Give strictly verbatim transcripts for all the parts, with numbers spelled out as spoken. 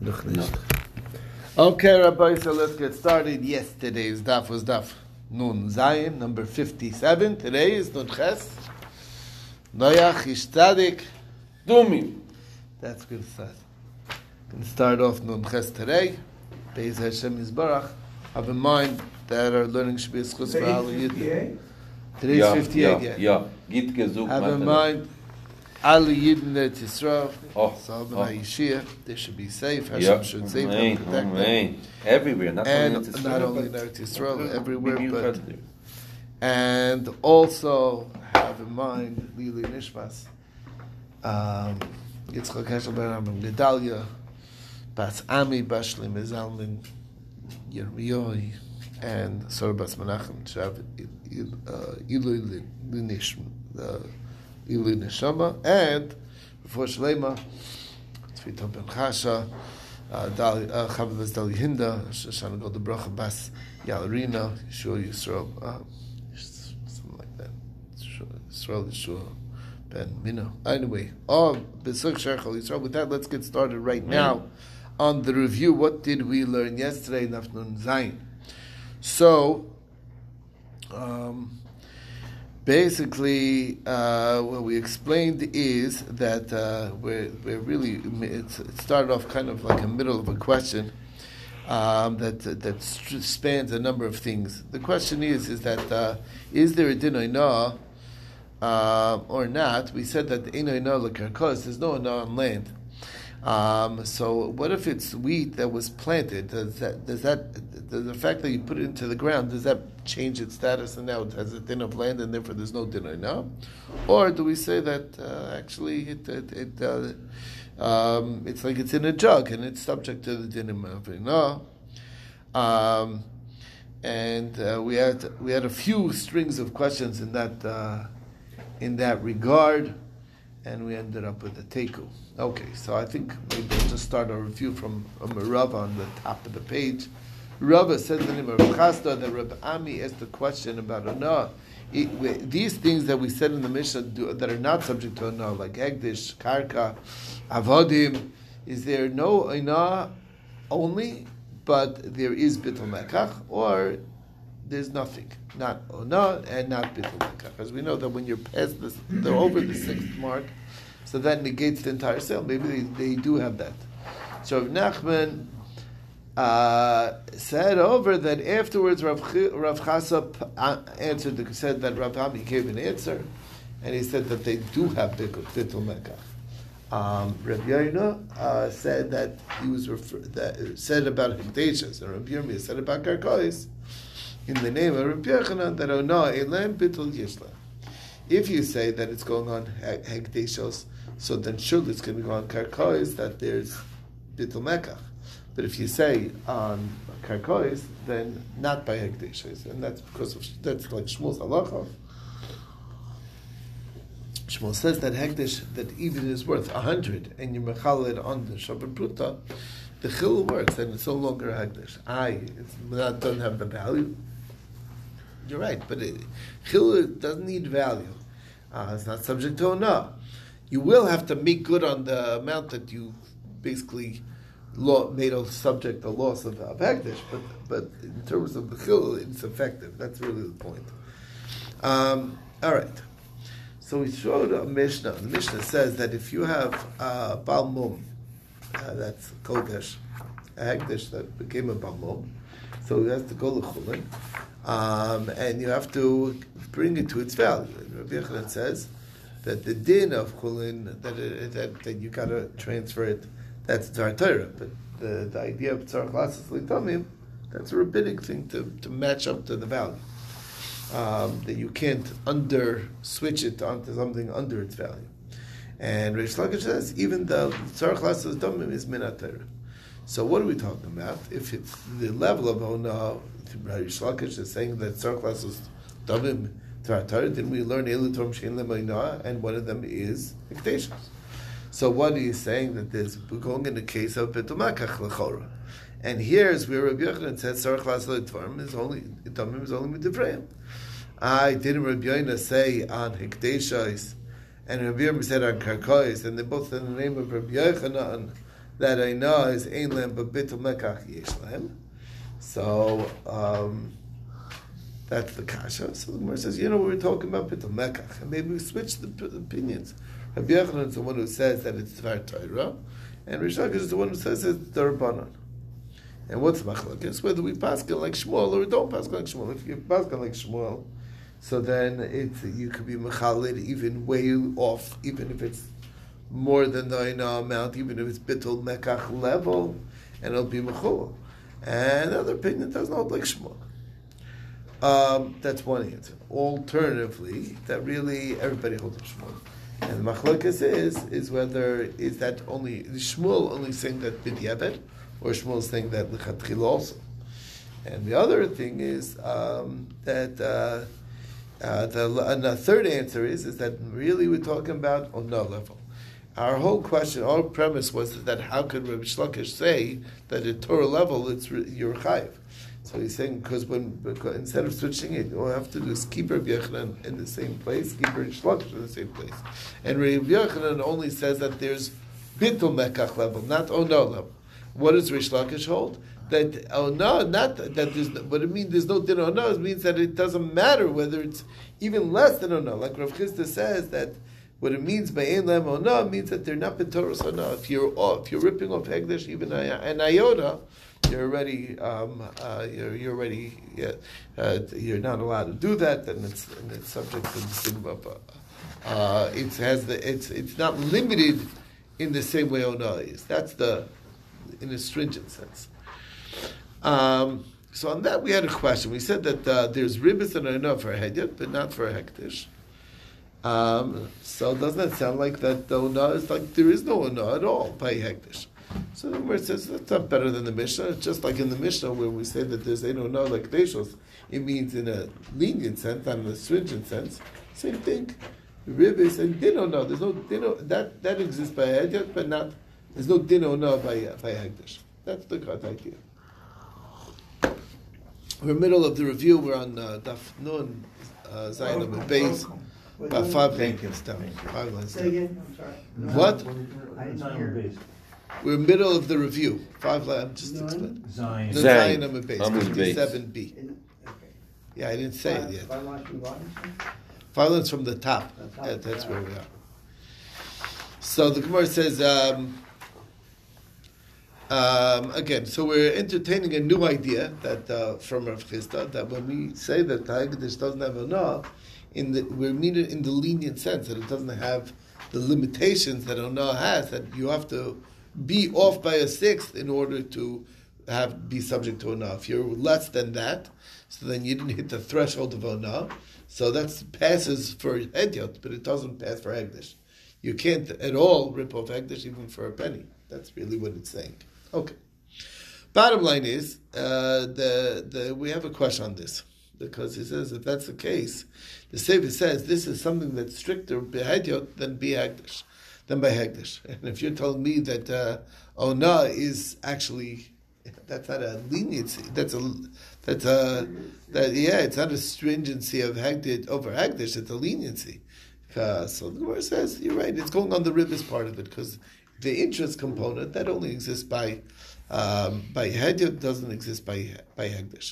Noch nicht. Okay, Rabbi, so let's get started. Yesterday's daf was daf Nun Zayin, number fifty-seven. Today is Nun Ches. Noach Ishtadik Dumim. That's good start. Going to start off Nun Ches today. Be'ez Hashem Yisbarach. Have in mind that our learning should be a schus for Al Yidden. Today's yeah, fifty-eight, yeah. Yeah, Git gesucht. Have in mind Al Yidden Eretz Yisrael. Oh, Salvan oh. HaYishia. They should be safe. Hashem Yeah. should save Amen, them, protect them. amen. Everywhere, not And only in Israel, not only in but Eretz Yisrael, everywhere, maybe but further. and also have in mind Lili Nishmas, um, Yitzchak Heschel Ben Amram Gedalia, Bas Ami Bashli Mezalmin Yirmiyoi, and Sor Bas Menachem Shav Ilu Ilu Neshama, and before Shlema Tzviton Ben Chasha, Chavah Bas Dali Hinda, Shoshana Golda Bracha Bas Yalarina, Yeshua Yisrael, uh, something like that. Yisrael Yeshua Ben Mina. Anyway, oh, Besuk Sherchel Yisrael. With that, let's get started right now on the review. What did we learn yesterday in Afnun Zayin? So, um, basically, uh, what we explained is that uh, we're, we're really, it's, it started off kind of like a middle of a question um, that that spans a number of things. The question is, is that, uh, is there a din oinah uh, or not? We said that the ein oinah l'karkos, there's no oinah on land. Um, so what if it's wheat that was planted? Does that, does that, does the fact that you put it into the ground, does that change its status and now it has a din of land and therefore there's no din no? Or do we say that uh, actually it, it, it uh, um, it's like it's in a jug and it's subject to the din of no? Um, and uh, we had we had a few strings of questions in that uh, in that regard. And we ended up with a teku. Okay, so I think maybe we'll just start a review from um, Rava on the top of the page. Rava says in the name of Rav Chasda that Rav Ami asked a question about Onah. These things that we said in the Mishnah do, that are not subject to Onah, like Hegdish, Karka, Avodim, is there no Onah only, but there is Bittul Mekach, or there's nothing, not Onah and not Bittul Mekach. As we know that when you're past this, they're over the sixth mark, so that negates the entire sale. Maybe they, they do have that. So Rav Nachman uh, said over that afterwards Rav, Ch- Rav Chasa answered, the, said that Rav Ami gave an answer, and he said that they do have Bittul Mekach. Um, Rav Yoina uh, said that he was refer- that said about Hekdeshas, and Rav Yirmiyah said about Karkois, in the name of Rabbi Yochanan, that Onah elam bitul yishla. If you say that it's going on hekdeshos, so then surely it's going to go on karkois that there's bitul mekach. But if you say on karkois, then not by hekdeshos, and that's because of that's like Shmuel's halacha. Shmuel says that hekdesh that even is worth a hundred, and you mechal it on the Shabbat Pruta, the chil works, and it's no longer a hekdesh. I it's not doesn't have the value. You're right, but it, chil doesn't need value. Uh, it's not subject to onah. You will have to make good on the amount that you basically lo- made a subject a loss of, of hekdesh, but but in terms of the chil, it's effective. That's really the point. Um, all right. So we showed a Mishnah. The Mishnah says that if you have uh, Baal Mum, uh, that's Kodesh, a hekdesh that became a Baal Mum, so you have to go to Chulin. Um, and you have to bring it to its value. And Rabbi Yochanan says that the din of chulin, that, it, that that you got to transfer it, that's Tzar Torah. But the, the idea of Tzar Chlasses Litomim, that's a rabbinic thing to, to match up to the value. Um, that you can't under switch it onto something under its value. And Reish Lakish says even the Tzar Chlasses Litomim is Minat Torah. So what are we talking about? If it's the level of Onah, Reish Lakish is saying that Tzar Chlasses Litomim Torah, then we learn Elu Torah Shein Le'Oinah, and one of them is Hekdeshos. So what are you saying that there's we're going in the case of Bitul Mekach L'chora, and here's where Rabbi Yochanan said Tzar Chlasses Litomim is only Litomim is only Midivrayim. I didn't Rabbi Yoina say on Hekdeshos, and Rabbi Yochanan said on Karkois, and they both in the name of Rabbi Yochanan that I know is ein lem but bitul mekach yesh lem. So um, that's the kasha. So the Gemara says, you know, we were talking about bitul mekach, and maybe we switch the p- opinions. Rabbi Yochanan is the one who says that it's Dvar Torah, and Rish Lakish is the one who says it's D'Rabbanan. And what's machlokes? Whether we paskin like Shmuel or we don't paskin like Shmuel. If you paskin like Shmuel, so then it's you could be mechalid even way off, even if it's more than the Aina amount, even if it's bitul mekach level, and it'll be mechul. And the other opinion does not like Shmuel. Um, that's one answer. Alternatively, that really everybody holds Shmuel. And the machlokes is is whether is that only is Shmuel only saying that b'diavad, or Shmuel saying that l'chatchila also. And the other thing is um, that uh, uh, the and the third answer is is that really we're talking about on no level. Our whole question, our premise was that how could Rabbi Shlokish say that at Torah level it's you're chayiv? So he's saying because when because instead of switching it, all we have to do is keep Rabbi Yochanan in the same place, keep Rabbi Shlokish in the same place. And Rabbi Yochanan only says that there's bitul mekach level, not ono level. What does Rish Lakish hold? That ono, not that there's. What it means there's no din ono. It means that it doesn't matter whether it's even less than ono. Like Rav Chisda says that what it means by ein lem ono means that they're not b'toros ono. If you're off, if you're ripping off hegdesh even an iota, you're already um, uh, you're, you're already yeah, uh, you're not allowed to do that, and it's and it's subject to the sin of uh, uh, it has the it's it's not limited in the same way ono is. That's the in a stringent sense. Um, so on that we had a question. We said that uh, there's ribbis and ono for a hedyot, but not for a hektish. Um, so doesn't that sound like that the ono is like there is no ono at all by hektish? So the Gemara says that's not better than the Mishnah. It's just like in the Mishnah where we say that there's no no like Deshos. It means in a lenient sense, not in a stringent sense. Same thing. Ribbis and dino no. There's no dino that that exists by a hedyot, but not there's no dino no by by a hektish. That's the good idea. We're in the middle of the review. We're on uh, Daf Nun uh, Zayin and Beis. About five lines down. Five lines down. Again? I'm sorry. What? I didn't hear. We're in the middle of the review. Five lines. I'm just explaining. Zion. The Zayin. Zayin and Beis. Amud Beis. fifty-seven B. Okay. Yeah, I didn't say it yet. Five lines from the bottom? Five lines from the top. The top, Yeah, that's yeah. where we are. So the Gemara says, um, um, again, so we're entertaining a new idea that uh, from Rav Chisda, that when we say that the Haggadah doesn't have a no, in the, we mean it in the lenient sense, that it doesn't have the limitations that a no has, that you have to be off by a sixth in order to have be subject to a no. If you're less than that, so then you didn't hit the threshold of a no. So that passes for Hedyot, but it doesn't pass for Hegdish. You can't at all rip off Hegdish even for a penny. That's really what it's saying. Okay. Bottom line is, uh, the the we have a question on this. Because he says if that's the case, the Sefer says this is something that's stricter by Hedyot than by Hegdish, than by Hegdish. And if you're telling me that uh, Ona is actually that's not a leniency, that's a that's a that yeah, it's not a stringency of Hegdish over Hegdish, it's a leniency. Uh, so the Gemara says you're right. It's going on the ribbis part of it because the interest component that only exists by um, by Hedyot, doesn't exist by by Hegdish.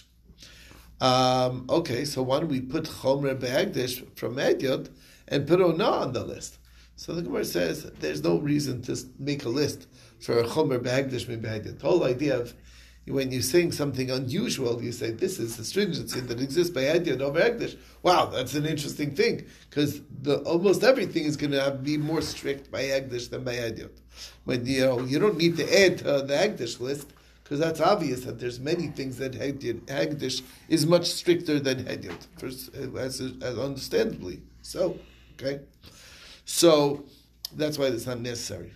Um, okay, so why don't we put Chomer Behegdish from Hedyot and put Ona on the list? So the Gemara says there's no reason to make a list for Chomer Behegdish mi Behedyot. The whole idea of when you're saying something unusual, you say this is the stringency that exists by Hedyot over Hegdish. Wow, that's an interesting thing because the almost everything is going to have, be more strict by Hegdish than by Hedyot. When you know you don't need to add to the Hegdish list. Because that's obvious that there's many things that Hegdish is much stricter than Hedyot, as, as understandably. So, okay. So, that's why it's not necessary.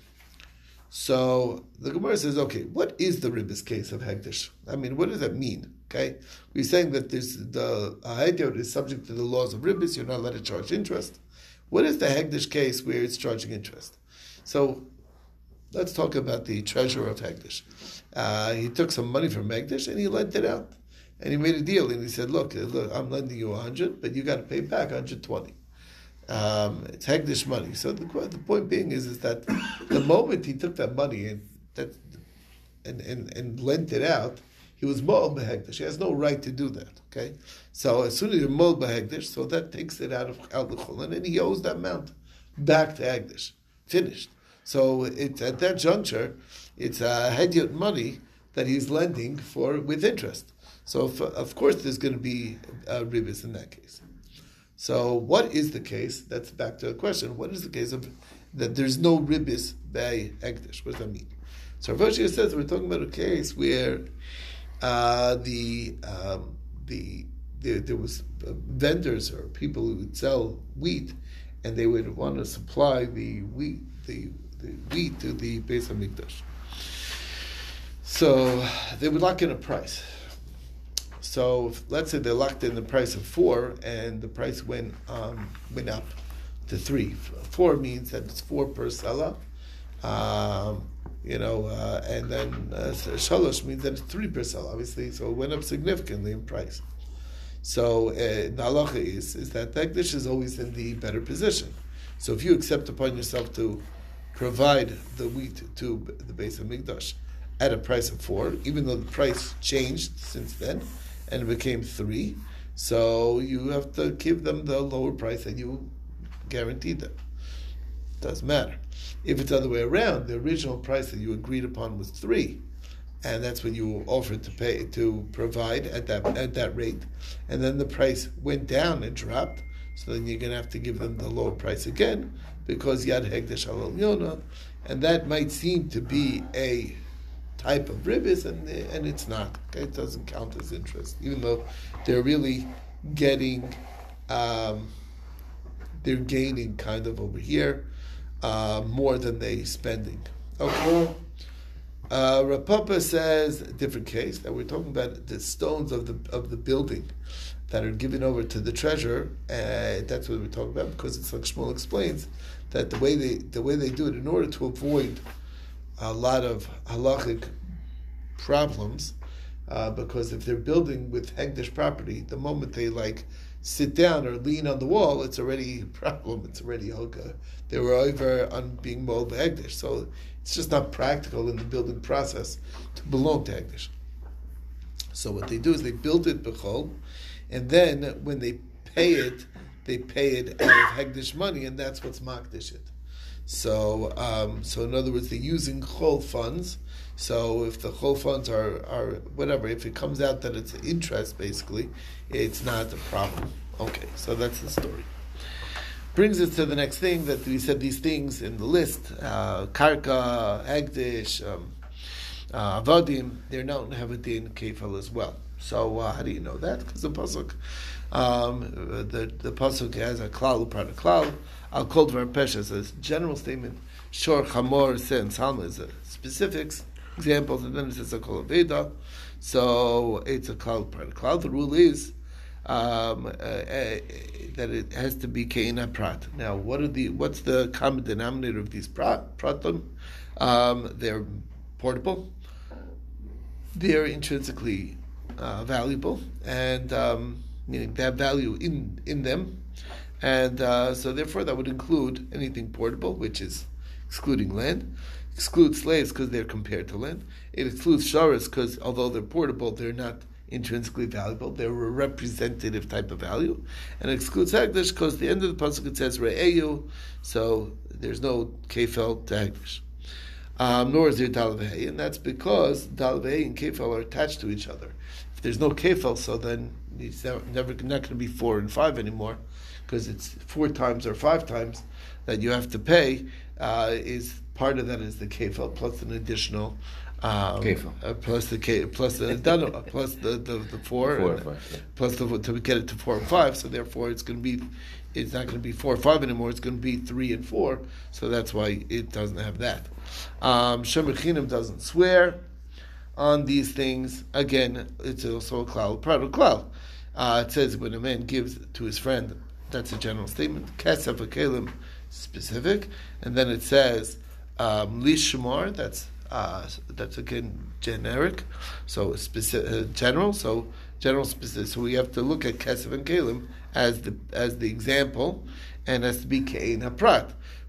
So, the Gemara says, okay, what is the ribbis case of Hegdish? I mean, what does that mean? Okay, we're saying that there's the Hedyot is subject to the laws of ribbis, you're not allowed to charge interest. What is the Hegdish case where it's charging interest? So, let's talk about the treasurer of Hegdish. Uh, he took some money from Hegdish and he lent it out. And he made a deal and he said, look, look I'm lending you one hundred, but you got to pay back one hundred twenty. Um, it's Hegdish money. So the, the point being is, is that the moment he took that money and that and, and, and lent it out, he was Mo'al Behegdish. He has no right to do that. Okay, so as soon as you're Mo'al Behegdish, so that takes it out of out of Chulin, and he owes that amount back to Hegdish. Finished. So it's at that juncture, it's a Hedyot money that he's lending for with interest. So if, of course there's going to be uh, ribis in that case. So what is the case? That's back to the question. What is the case of that there's no ribis by Hegdish? What does that mean? So Rav Oshia says we're talking about a case where uh, the um, the there, there was uh, vendors or people who would sell wheat, and they would want to supply the wheat the, the wheat to the Beis Hamikdash. So they would lock in a price. So if, let's say they locked in the price of four, and the price went um, went up to three. Four means that it's four per seller. Um, You know, uh, and then uh, shalosh means that it's three percent, obviously. So it went up significantly in price. So uh, the halacha is is that Hegdish is always in the better position. So if you accept upon yourself to provide the wheat to the Beis Hamikdash at a price of four, even though the price changed since then and it became three, so you have to give them the lower price that you guaranteed them. Doesn't matter. If it's the other way around, the original price that you agreed upon was three, and that's what you offered to pay to provide at that at that rate, and then the price went down and dropped, so then you're going to have to give them the lower price again because Yad Hegdish Al Yona, and that might seem to be a type of ribis, and and it's not. Okay? It doesn't count as interest, even though they're really getting, um, they're gaining kind of over here. Uh, more than they spending. Okay. Uh, Rav Papa says a different case that we're talking about the stones of the of the building that are given over to the treasurer. Uh, that's what we're talking about because it's like Shmuel explains that the way they the way they do it in order to avoid a lot of halachic problems. Uh, because if they're building with Hegdish property, the moment they like sit down or lean on the wall, it's already a problem. It's already hoka. They were over on being mold Hegdish, so it's just not practical in the building process to belong to Hegdish. So what they do is they build it b'chol, and then when they pay it, they pay it out of Hegdish money, and that's what's makdish it. So, um, so in other words, they're using chol funds. So if the chol funds are, are whatever, if it comes out that it's interest, basically, it's not a problem. Okay, so that's the story. Brings us to the next thing that we said these things in the list: uh, karka, hegdish, um, uh, avodim. They're not have a din kefal as well. So uh, how do you know that? Because the pasuk, um, the the pasuk has a klal upon a klal. I'll call dvar pesha as a general statement. Shor chamor sen salma is a specifics examples, and then it says a kol aveda. So it's a klal upon a klal. The rule is um, uh, uh, that it has to be keina prat. Now, what are the what's the common denominator of these prat pratim? Um, they're portable. They're intrinsically uh, valuable, and um, meaning they have value in in them. And uh, so therefore that would include anything portable, which is excluding land. Excludes slaves because they're compared to land. It excludes sharas because although they're portable, they're not intrinsically valuable. They're a representative type of value. And it excludes hegdish because at the end of the pasuk it says re'eyu, so there's no kefel to hegdish. Um, nor is there dalvei, and that's because dalvei and kefel are attached to each other. If there's no kefel, so then it's never, never not going to be four and five anymore, because it's four times or five times that you have to pay. Uh, is part of that is the kefel plus an additional um, kefel uh, plus the k plus the dano, plus the the, the four, four and, five, yeah. plus the to get it to four and five. So therefore, it's going to be it's not going to be four or five anymore. It's going to be three and four. So that's why it doesn't have that. Um, Shomer Chinam doesn't swear on these things. Again, it's also a klal, proud of klal. Uh, it says when a man gives to his friend, that's a general statement. Kesef v'kelim, specific, and then it says um, lishmar. That's uh, that's again generic, so specific, uh, general. So general specific. So we have to look at kesef and kelim as the as the example, and has to be kein haprat.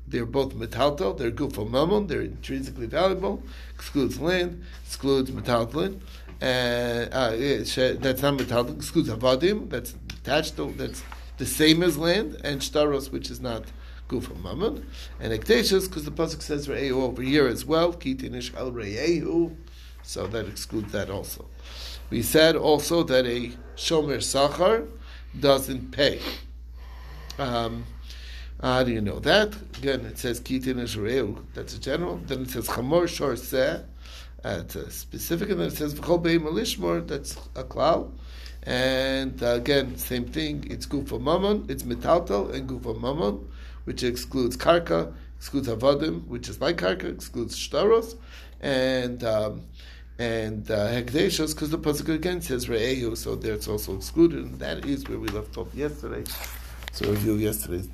they're both metaltal, they're gufo mammon, they're intrinsically valuable, excludes land, excludes metaltalin, and uh, yeah, that's not metaltal, excludes avadim, that's attached to, that's the same as land, and shtaros, which is not gufo mammon, and ekteshus, because the pasuk says re'ehu over here as well, kitinish al re'ehu, so that excludes that also. We said also that a shomer sachar doesn't pay. Um, how do you know that? Again, it says kitin eshreu. That's a general. Then it says chamor shor seh. That's a specific, and then it says v'chol beim alishmor. That's a klal. And uh, again, same thing. It's gufa mammon. It's metaltal and gufa mammon, which excludes karka, excludes avadim, which is like karka, excludes shtaros, and um, and hekdeshos, uh, because the pasuk again says re'ehu, so there it's also excluded, and that is where we left off yesterday. So review yesterday's